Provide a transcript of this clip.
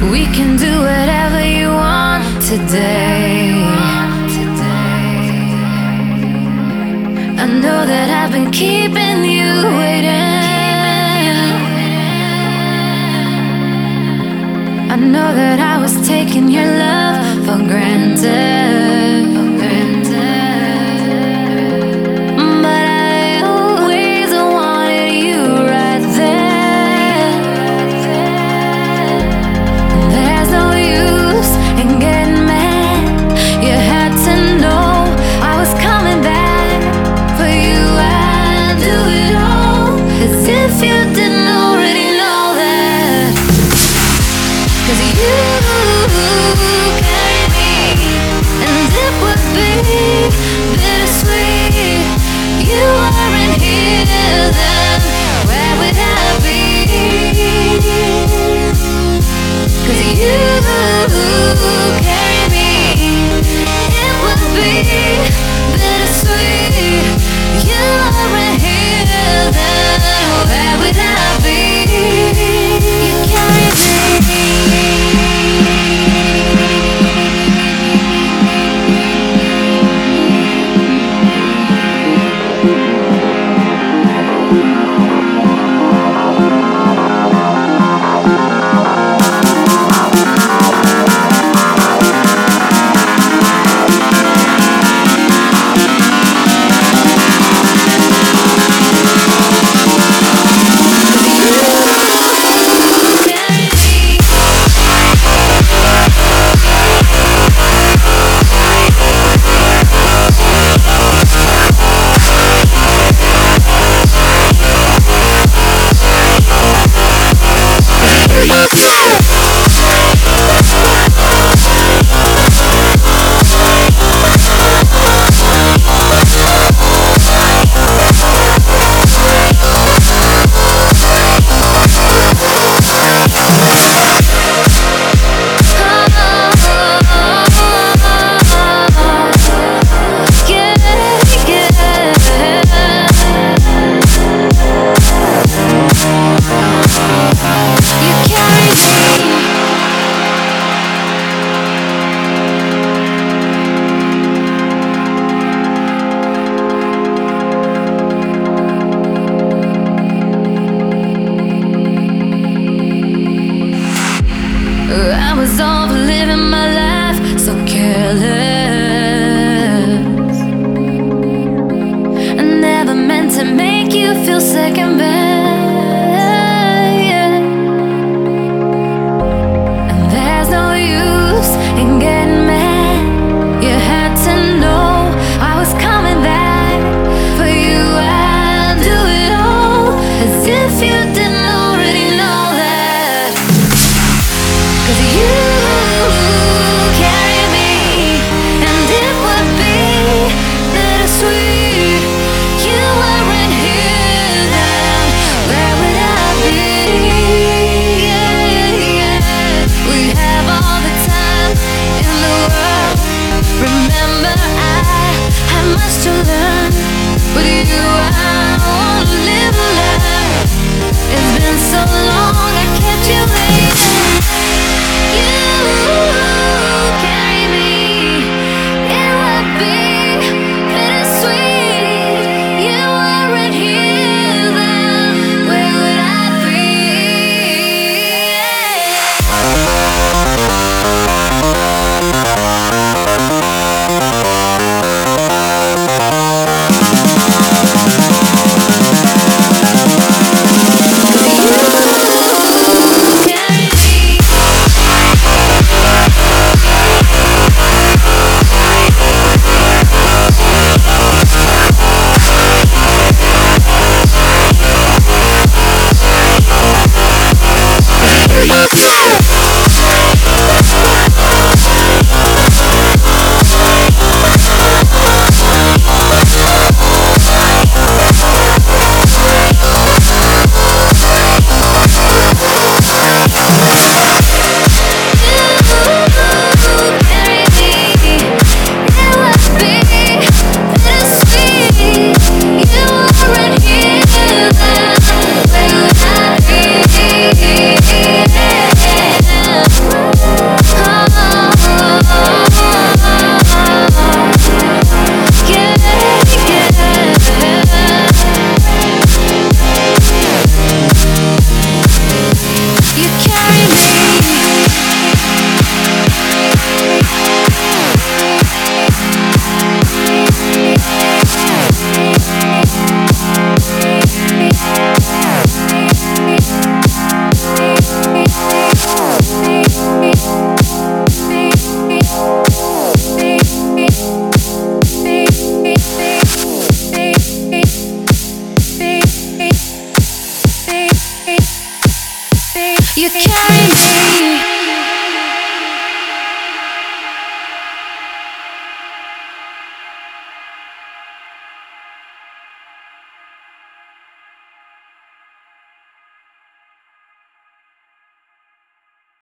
We can do whatever you want today. I know that I've been keeping you waiting. I know that I was taking your love for granted. But I always wanted you right there. There's no use in getting mad. You had to know I was coming back for you. I'd do it all as if you didn't already know that. 'Cause you carry me, and it would be bittersweet. You aren't here, then where would I be? 'Cause you carry me, it would be bittersweet. You aren't here, then where would I be? You carry me. I was off living my life so careless. I never meant to make you feel second best.